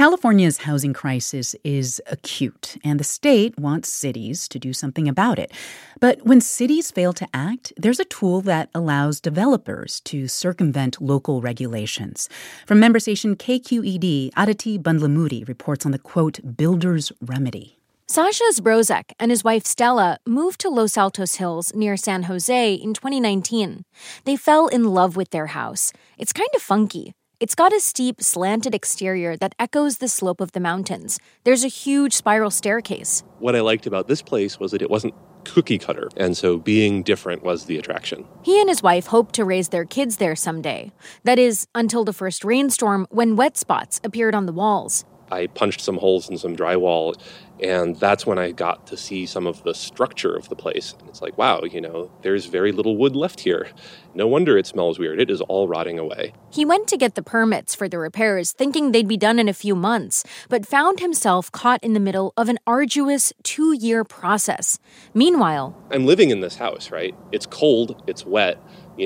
California's housing crisis is acute, and the state wants cities to do something about it. But when cities fail to act, there's a tool that allows developers to circumvent local regulations. From member station KQED, Aditi Bandlamudi reports on the, quote, builder's remedy. Sasha Zbrozek and his wife Stella moved to Los Altos Hills near San Jose in 2019. They fell in love with their house. It's kind of funky. It's got a steep, slanted exterior that echoes the slope of the mountains. There's a huge spiral staircase. What I liked about this place was that it wasn't cookie cutter, and so being different was the attraction. He and his wife hope to raise their kids there someday. That is, until the first rainstorm when wet spots appeared on the walls. I punched some holes in some drywall, and that's when I got to see some of the structure of the place. And it's like, wow, there's very little wood left here. No wonder it smells weird. It is all rotting away. He went to get the permits for the repairs, thinking they'd be done in a few months, but found himself caught in the middle of an arduous 2-year process. Meanwhile, I'm living in this house, right? It's cold, it's wet.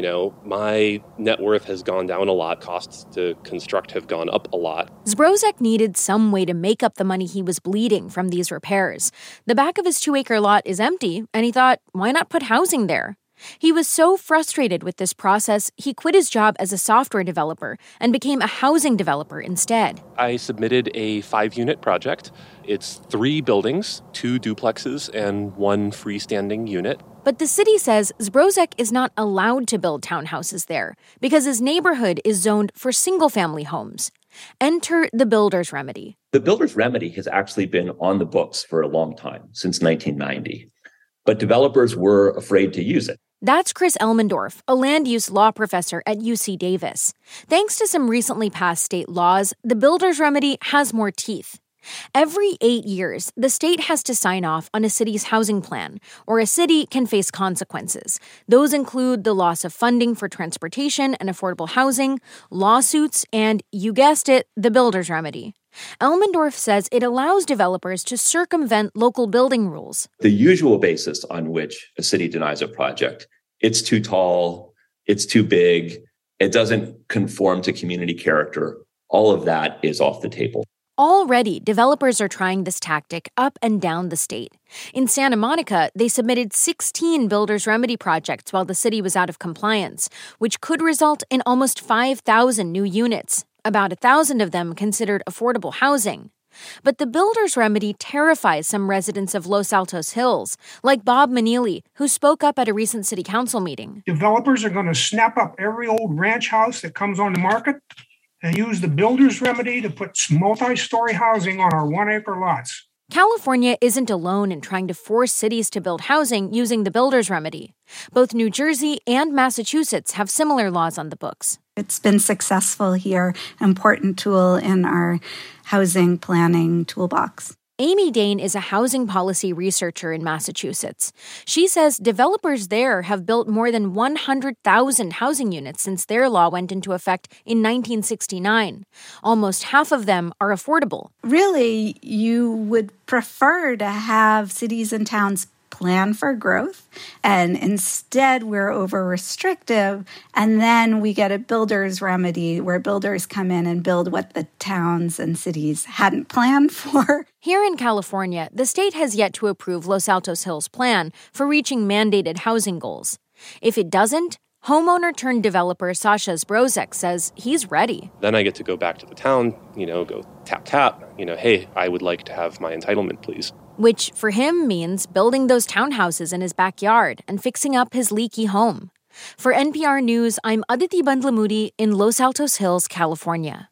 My net worth has gone down a lot. Costs to construct have gone up a lot. Zbrozek needed some way to make up the money he was bleeding from these repairs. The back of his 2-acre lot is empty, and he thought, why not put housing there? He was so frustrated with this process, he quit his job as a software developer and became a housing developer instead. I submitted a 5-unit project. It's 3 buildings, 2 duplexes, and 1 freestanding unit. But the city says Zbrozek is not allowed to build townhouses there because his neighborhood is zoned for single-family homes. Enter the builder's remedy. The builder's remedy has actually been on the books for a long time, since 1990. But developers were afraid to use it. That's Chris Elmendorf, a land use law professor at UC Davis. Thanks to some recently passed state laws, the builder's remedy has more teeth. Every 8 years, the state has to sign off on a city's housing plan, or a city can face consequences. Those include the loss of funding for transportation and affordable housing, lawsuits, and, you guessed it, the builder's remedy. Elmendorf says it allows developers to circumvent local building rules. The usual basis on which a city denies a project, it's too tall, it's too big, it doesn't conform to community character, all of that is off the table. Already, developers are trying this tactic up and down the state. In Santa Monica, they submitted 16 builder's remedy projects while the city was out of compliance, which could result in almost 5,000 new units, about 1,000 of them considered affordable housing. But the builder's remedy terrifies some residents of Los Altos Hills, like Bob Manili, who spoke up at a recent city council meeting. Developers are going to snap up every old ranch house that comes on the market and use the builder's remedy to put multi-story housing on our 1-acre lots. California isn't alone in trying to force cities to build housing using the builder's remedy. Both New Jersey and Massachusetts have similar laws on the books. It's been successful here, an important tool in our housing planning toolbox. Amy Dane is a housing policy researcher in Massachusetts. She says developers there have built more than 100,000 housing units since their law went into effect in 1969. Almost half of them are affordable. Really, you would prefer to have cities and towns plan for growth, and instead we're over-restrictive, and then we get a builder's remedy where builders come in and build what the towns and cities hadn't planned for. Here in California, the state has yet to approve Los Altos Hills' plan for reaching mandated housing goals. If it doesn't, homeowner-turned-developer Sasha Zbrozek says he's ready. Then I get to go back to the town, go tap, hey, I would like to have my entitlement, please. Which, for him, means building those townhouses in his backyard and fixing up his leaky home. For NPR News, I'm Aditi Bandlamudi in Los Altos Hills, California.